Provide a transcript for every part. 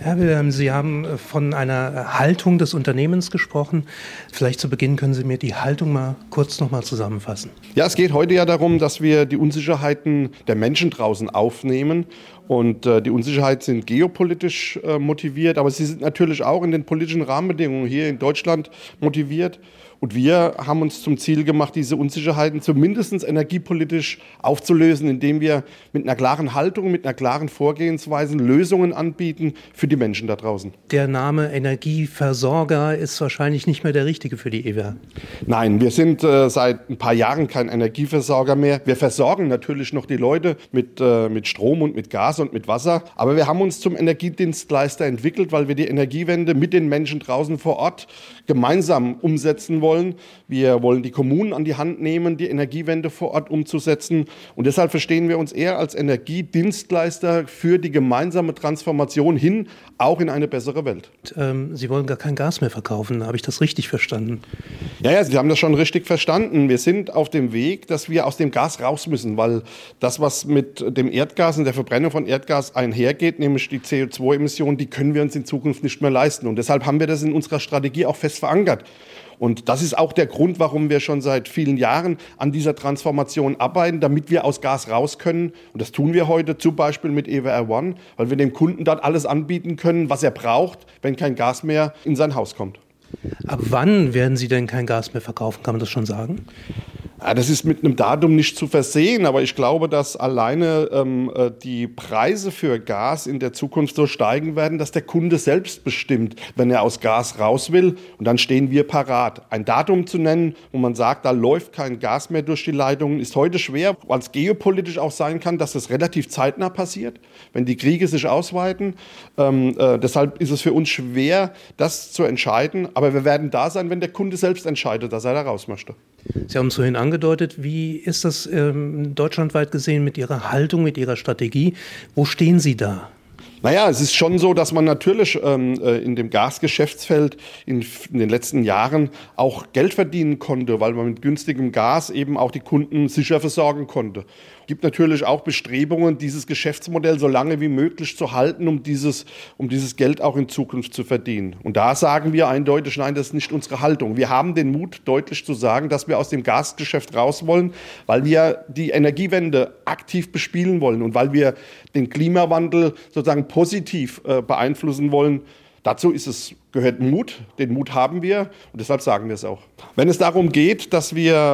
Herr Wilhelm, Sie haben von einer Haltung des Unternehmens gesprochen. Vielleicht zu Beginn können Sie mir die Haltung mal kurz nochmal zusammenfassen. Ja, es geht heute ja darum, dass wir die Unsicherheiten der Menschen draußen aufnehmen. Und die Unsicherheiten sind geopolitisch motiviert, aber sie sind natürlich auch in den politischen Rahmenbedingungen hier in Deutschland motiviert. Und wir haben uns zum Ziel gemacht, diese Unsicherheiten zumindest energiepolitisch aufzulösen, indem wir mit einer klaren Haltung, mit einer klaren Vorgehensweise Lösungen anbieten für die Menschen da draußen. Der Name Energieversorger ist wahrscheinlich nicht mehr der richtige für die EWER. Nein, wir sind seit ein paar Jahren kein Energieversorger mehr. Wir versorgen natürlich noch die Leute mit Strom und mit Gas und mit Wasser. Aber wir haben uns zum Energiedienstleister entwickelt, weil wir die Energiewende mit den Menschen draußen vor Ort gemeinsam umsetzen wollen. Wir wollen die Kommunen an die Hand nehmen, die Energiewende vor Ort umzusetzen. Und deshalb verstehen wir uns eher als Energiedienstleister für die gemeinsame Transformation hin, auch in eine bessere Welt. Sie wollen gar kein Gas mehr verkaufen, habe ich das richtig verstanden? Ja, Sie haben das schon richtig verstanden. Wir sind auf dem Weg, dass wir aus dem Gas raus müssen, weil das, was mit dem Erdgas und der Verbrennung von Erdgas einhergeht, nämlich die CO2-Emissionen, die können wir uns in Zukunft nicht mehr leisten. Und deshalb haben wir das in unserer Strategie auch fest verankert. Und das ist auch der Grund, warum wir schon seit vielen Jahren an dieser Transformation arbeiten, damit wir aus Gas raus können. Und das tun wir heute zum Beispiel mit EWR One, weil wir dem Kunden dort alles anbieten können, was er braucht, wenn kein Gas mehr in sein Haus kommt. Ab wann werden Sie denn kein Gas mehr verkaufen? Kann man das schon sagen? Ja, das ist mit einem Datum nicht zu versehen, aber ich glaube, dass alleine die Preise für Gas in der Zukunft so steigen werden, dass der Kunde selbst bestimmt, wenn er aus Gas raus will. Und dann stehen wir parat. Ein Datum zu nennen, wo man sagt, da läuft kein Gas mehr durch die Leitungen, ist heute schwer, weil es geopolitisch auch sein kann, dass das relativ zeitnah passiert, wenn die Kriege sich ausweiten. Deshalb ist es für uns schwer, das zu entscheiden. Aber wir werden da sein, wenn der Kunde selbst entscheidet, dass er da raus möchte. Sie haben es vorhin angedeutet, wie ist das deutschlandweit gesehen mit Ihrer Haltung, mit Ihrer Strategie? Wo stehen Sie da? Naja, es ist schon so, dass man natürlich in dem Gasgeschäftsfeld in den letzten Jahren auch Geld verdienen konnte, weil man mit günstigem Gas eben auch die Kunden sicher versorgen konnte. Es gibt natürlich auch Bestrebungen, dieses Geschäftsmodell so lange wie möglich zu halten, um dieses Geld auch in Zukunft zu verdienen. Und da sagen wir eindeutig, nein, das ist nicht unsere Haltung. Wir haben den Mut, deutlich zu sagen, dass wir aus dem Gasgeschäft raus wollen, weil wir die Energiewende aktiv bespielen wollen und weil wir den Klimawandel sozusagen positiv beeinflussen wollen. Dazu gehört Mut, den Mut haben wir und deshalb sagen wir es auch. Wenn es darum geht, dass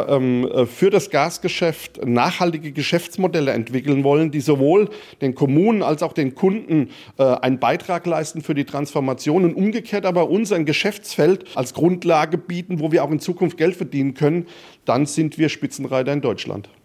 wir für das Gasgeschäft nachhaltige Geschäftsmodelle entwickeln wollen, die sowohl den Kommunen als auch den Kunden einen Beitrag leisten für die Transformation und umgekehrt aber uns ein Geschäftsfeld als Grundlage bieten, wo wir auch in Zukunft Geld verdienen können, dann sind wir Spitzenreiter in Deutschland.